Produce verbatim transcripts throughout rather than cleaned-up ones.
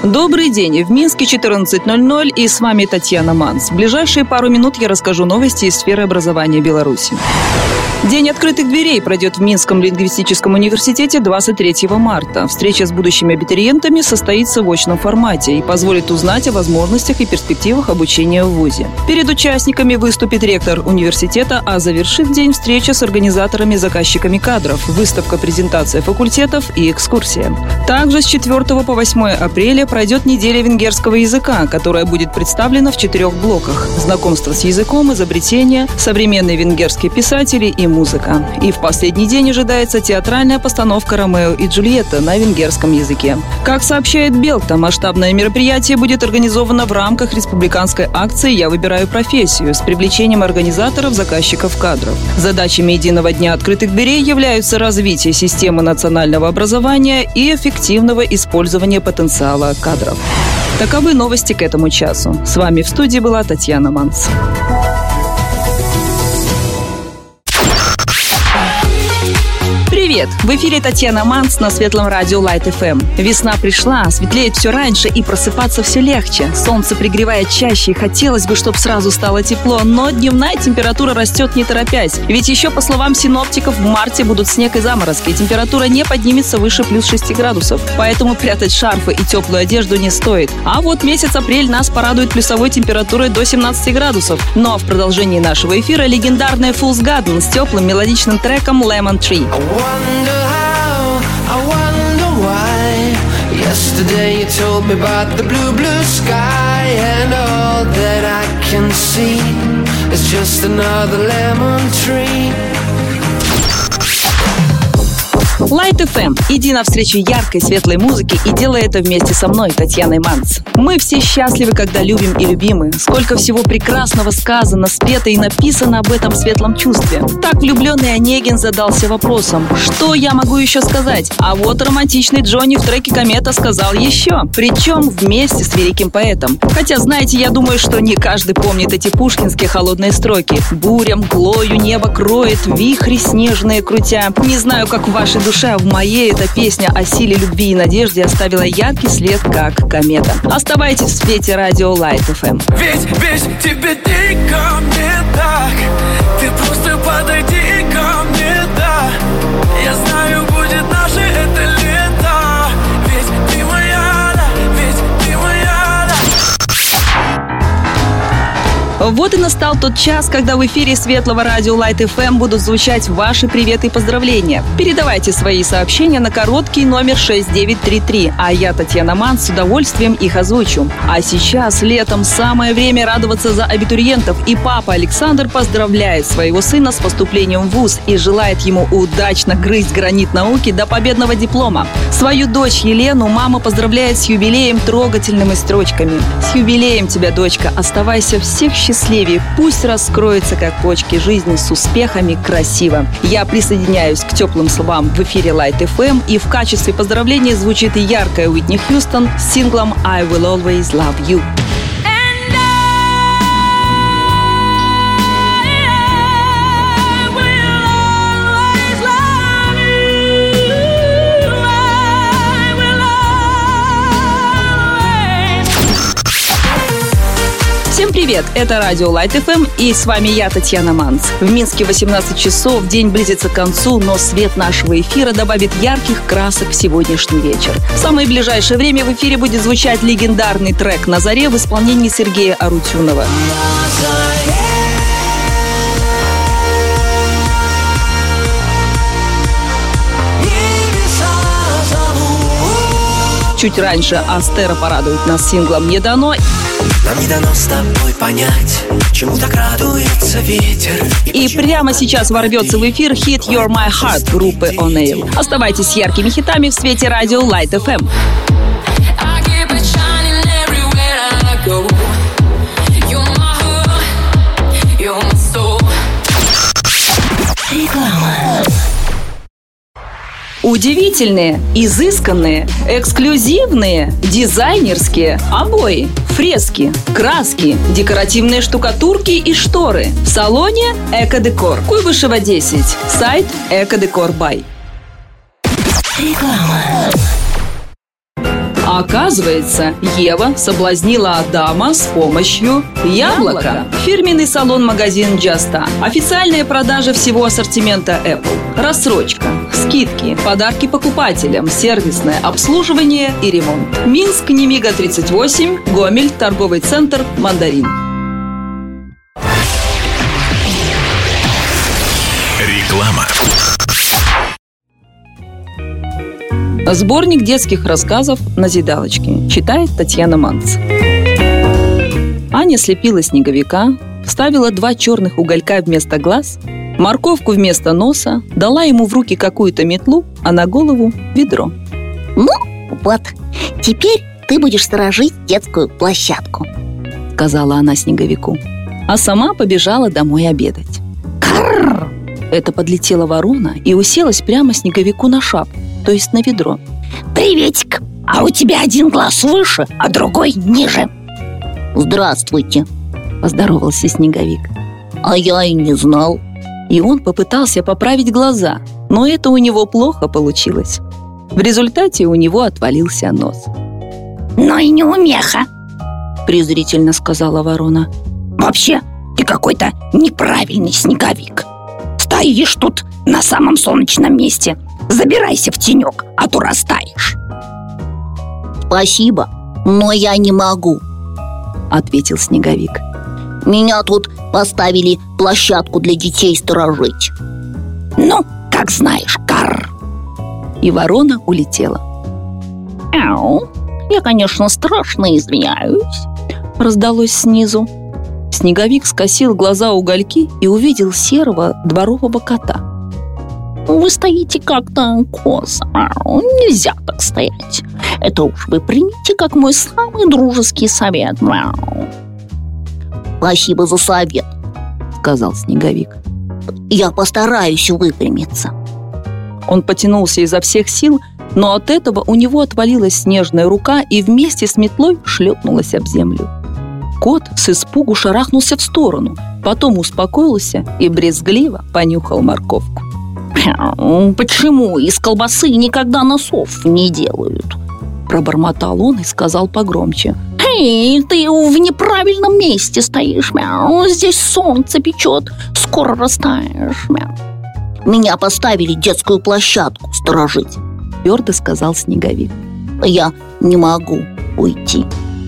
Добрый день. В Минске четырнадцать ноль ноль, и с вами Татьяна Манс. В ближайшие пару минут я расскажу новости из сферы образования Беларуси. День открытых дверей пройдет в Минском лингвистическом университете двадцать третьего марта. Встреча с будущими абитуриентами состоится в очном формате и позволит узнать о возможностях и перспективах обучения в вузе. Перед участниками выступит ректор университета, а завершит день встреча с организаторами и заказчиками кадров, выставка, презентация факультетов и экскурсия. Также с четвёртого по восьмое апреля пройдет неделя венгерского языка, которая будет представлена в четырех блоках: знакомство с языком, изобретения, современные венгерские писатели и музыка. И в последний день ожидается театральная постановка «Ромео и Джульетта» на венгерском языке. Как сообщает Белта, масштабное мероприятие будет организовано в рамках республиканской акции «Я выбираю профессию» с привлечением организаторов, заказчиков кадров. Задачами единого дня открытых дверей являются развитие системы национального образования и эффективного использования потенциала кадров. Таковы новости к этому часу. С вами в студии была Татьяна Манс. Привет! В эфире Татьяна Манс на Светлом радио Лайт эф эм. Весна пришла, светлеет все раньше и просыпаться все легче. Солнце пригревает чаще, и хотелось бы, чтобы сразу стало тепло, но дневная температура растет не торопясь. Ведь еще, по словам синоптиков, в марте будут снег и заморозки, и температура не поднимется выше плюс шести градусов. Поэтому прятать шарфы и теплую одежду не стоит. А вот месяц апрель нас порадует плюсовой температурой до семнадцати градусов. Ну а в продолжении нашего эфира легендарная Fool's Garden с теплым мелодичным треком Lemon Tree. Wonder how, I wonder why. Yesterday you told me about the blue, blue sky, and all that I can see is just another lemon tree. Лайт эф эм. Иди навстречу яркой, светлой музыке и делай это вместе со мной, Татьяной Манс. Мы все счастливы, когда любим и любимы. Сколько всего прекрасного сказано, спето и написано об этом светлом чувстве. Так влюбленный Онегин задался вопросом: что я могу еще сказать? А вот романтичный Джонни в треке «Комета» сказал еще. Причем вместе с великим поэтом. Хотя, знаете, я думаю, что не каждый помнит эти пушкинские холодные строки. Буря мглою небо кроет, вихри снежные крутя. Не знаю, как в вашей душе, а в моей эта песня о силе любви и надежде оставила яркий след, как комета. Оставайтесь в свете радио Лайт эф эм. Ведь без тебя ты ко мне так, ты просто подойди ко мне, да. Я знаю, будет наше это лето, ведь ты моя, да, ведь ты моя, да. Вот и настал тот час, когда в эфире Светлого радио Лайт эф эм будут звучать ваши приветы и поздравления. Передавайте свои сообщения на короткий номер шесть девять три три, а я, Татьяна Манс, с удовольствием их озвучу. А сейчас, летом, самое время радоваться за абитуриентов, и папа Александр поздравляет своего сына с поступлением в вуз и желает ему удачно грызть гранит науки до победного диплома. Свою дочь Елену мама поздравляет с юбилеем трогательными строчками. С юбилеем тебя, дочка, оставайся всех счастливее, пусть раскроется, как почки жизни, с успехами красиво. Я присоединяюсь к теплым словам в эфире Лайт эф эм, и в качестве поздравления звучит яркая Уитни Хьюстон с синглом «I Will Always Love You». Всем привет! Это радио Лайт эф эм, и с вами я, Татьяна Манс. В Минске восемнадцать часов, день близится к концу, но свет нашего эфира добавит ярких красок в сегодняшний вечер. В самое ближайшее время в эфире будет звучать легендарный трек «На заре» в исполнении Сергея Арутюнова. Чуть раньше Астера порадует нас синглом «Не дано». Нам не дано с тобой понять, чему так радуется ветер. И прямо сейчас ворвется в эфир хит «You're My Heart» группы O'Neill. Оставайтесь с яркими хитами в свете радио Лайт эф эм. Удивительные, изысканные, эксклюзивные, дизайнерские обои, фрески, краски, декоративные штукатурки и шторы. В салоне «Экодекор». Куйбышева десять. Сайт «Экодекор Бай». Реклама. А оказывается, Ева соблазнила Адама с помощью яблока. Фирменный салон-магазин Just. Официальная продажа всего ассортимента Apple. Рассрочка, скидки, подарки покупателям, сервисное обслуживание и ремонт. Минск, Немига тридцать восемь, Гомель, торговый центр «Мандарин». Реклама. Сборник детских рассказов «Назидалочки» читает Татьяна Манц. Аня слепила снеговика, вставила два черных уголька вместо глаз, морковку вместо носа, дала ему в руки какую-то метлу, а на голову ведро. «Ну, вот, теперь ты будешь сторожить детскую площадку», — сказала она снеговику. А сама побежала домой обедать. «Карр!» Это подлетела ворона и уселась прямо снеговику на шапку, то есть на ведро. «Приветик! А у тебя один глаз выше, а другой ниже!» «Здравствуйте!» — поздоровался снеговик. «А я и не знал!» И он попытался поправить глаза, но это у него плохо получилось. В результате у него отвалился нос. «Ну и неумеха!» — презрительно сказала ворона. «Вообще, ты какой-то неправильный снеговик! Стоишь тут на самом солнечном месте! Забирайся в тенек, а то растаешь!» «Спасибо, но я не могу», — ответил снеговик. «Меня тут поставили площадку для детей сторожить». «Ну, как знаешь, карр!» И ворона улетела. «Ау, я, конечно, страшно извиняюсь», — раздалось снизу. Снеговик скосил глаза угольки и увидел серого дворового кота. «Вы стоите как-то косо. Нельзя так стоять. Это уж вы примите как мой самый дружеский совет». «Спасибо за совет», — сказал снеговик. «Я постараюсь выпрямиться». Он потянулся изо всех сил, но от этого у него отвалилась снежная рука и вместе с метлой шлепнулась об землю. Кот с испугу шарахнулся в сторону, потом успокоился и брезгливо понюхал морковку. «Почему из колбасы никогда носов не делают?» — пробормотал он и сказал погромче. «Эй, ты в неправильном месте стоишь, мяу. Здесь солнце печет, скоро растаешь, мяу». «Меня поставили детскую площадку сторожить», — твердо сказал снеговик. «Я не могу уйти».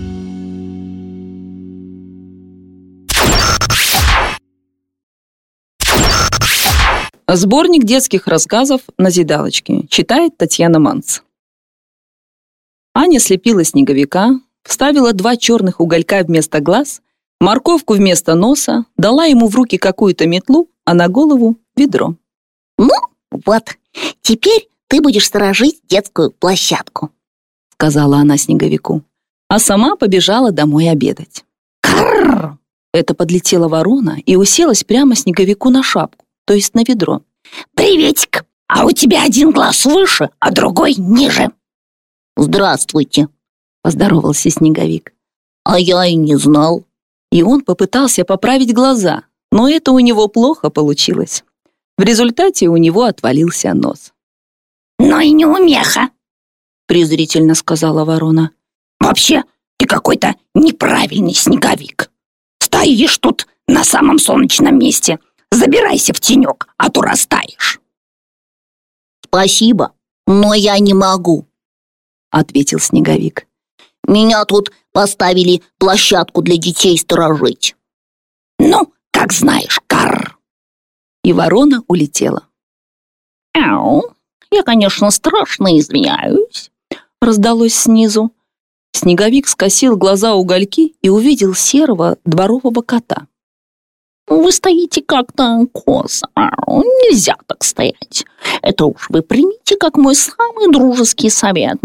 Сборник детских рассказов «Назидалочки» читает Татьяна Манц. Аня слепила снеговика, вставила два черных уголька вместо глаз, морковку вместо носа, дала ему в руки какую-то метлу, а на голову ведро. «Ну, вот, теперь ты будешь сторожить детскую площадку», — сказала она снеговику. А сама побежала домой обедать. «Карр!» Это подлетела ворона и уселась прямо снеговику на шапку, то есть на ведро. «Приветик! А у тебя один глаз выше, а другой ниже!» «Здравствуйте!» — поздоровался снеговик. «А я и не знал!» И он попытался поправить глаза, но это у него плохо получилось. В результате у него отвалился нос. «Ну и неумеха!» — презрительно сказала ворона. «Вообще, ты какой-то неправильный снеговик! Стоишь тут на самом солнечном месте! Забирайся в тенек, а то растаешь». «Спасибо, но я не могу», — ответил снеговик. «Меня тут поставили площадку для детей сторожить». «Ну, как знаешь, карр». И ворона улетела. «Ау, я, конечно, страшно извиняюсь», — раздалось снизу. Снеговик скосил глаза угольки и увидел серого дворового кота. «Вы стоите как-то косо. Нельзя так стоять. Это уж вы примите как мой самый дружеский совет».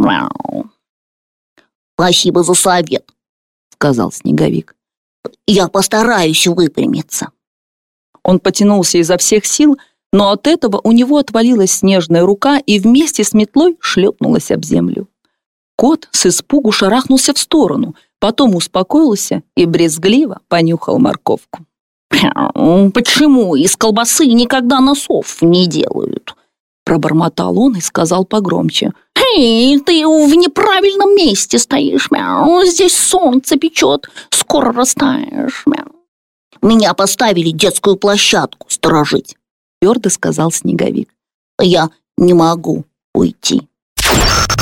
«Спасибо за совет», — сказал снеговик. «Я постараюсь выпрямиться». Он потянулся изо всех сил, но от этого у него отвалилась снежная рука и вместе с метлой шлепнулась об землю. Кот с испугу шарахнулся в сторону, потом успокоился и брезгливо понюхал морковку. «Почему из колбасы никогда носов не делают?» — пробормотал он и сказал погромче. Эй, ты в неправильном месте стоишь, мяу. Здесь солнце печет, скоро растаешь, мяу. Меня поставили детскую площадку сторожить, твердо сказал Снеговик. Я не могу уйти.